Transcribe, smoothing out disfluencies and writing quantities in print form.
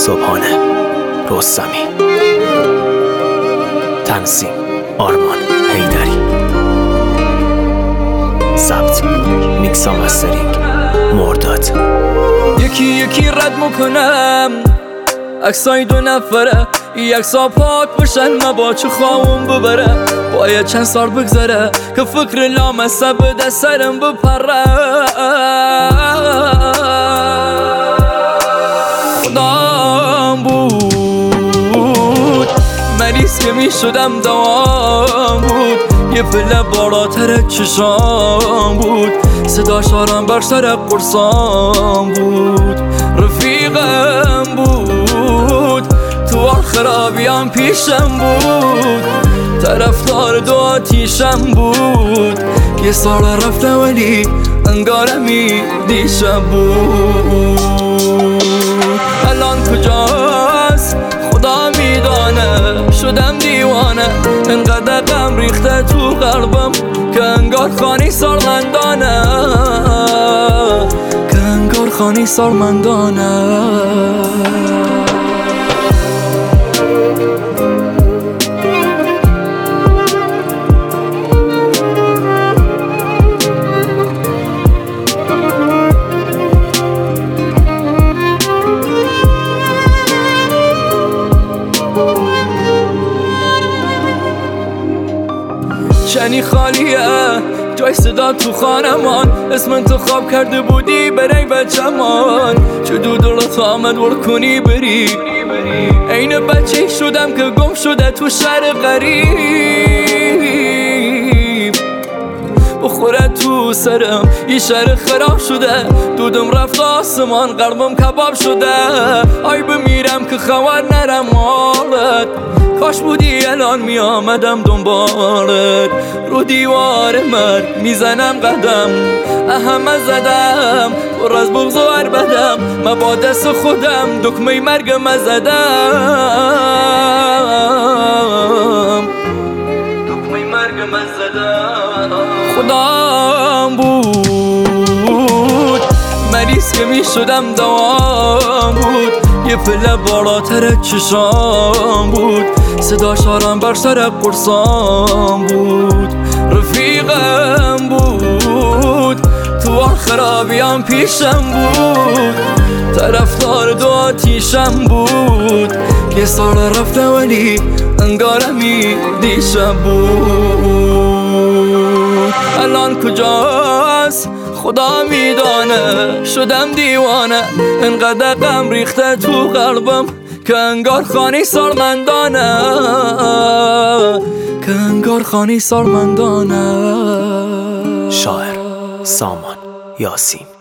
صبحانه رستمی. تنظیم آرمان حیدری. ضبط میکس و مسترینگ مرداد. یکی یکی رد میکنم عکسای دو نفره، یکسا پاک بشن با چه خواهم ببره. باید چند سال بگذره که فکر لامسه به دست سرم بپره. خدام بود مریض که می شدم دوام بود. یه پله بالاتر چشام بود، صدا شارم بر سر قرصام بود. رفیقم بود تو خرابیام پیشم بود، طرفدار دو آتیشم بود. یه سال رفته ولی انگارمی دیشم بود. الان کجاست خدا میدانه، شدم دیوانه. انقدر غم ریخته تو قلبم که انگار خانی سالمندانه، که انگار خانی سالمندانه. چنی خالیه جای صدا تو خانمان، اسم انتخاب کرده بودی برای بچمان. چه دو دلت آمد ور کنی بری، عین بچه شدم که گم شده تو شهر غریب. بخوره تو سرم یه شهر خراب شده، دودم رفت آسمان قلبم کباب شده. آی بمیرم که خبر نرم حالت، کاش بودی الان می آمدم دنبالت. رو دیوار مرگ میزنم قدم، اهم زدم پر از بغض و عربدم. من با دست خودم دکمه مرگم زدم، دکمه مرگم زدم. خدام بود مریض که می شدم دوام بود. یه پله بالاتر چشام بود، صدا شارم بر سر قرصام بود. رفیقم بود تو خرابیام پیشم بود، طرفدار دو آتیشم بود. یه سال رفته ولی انگارمی دیشم بود. الان کجاست خدا میدانه، شدم دیوانه. انقدر غم ریخته تو قلبم که انگار خانی سالمندانه، که انگار خانی سالمندانه. شاعر سامان یاسین.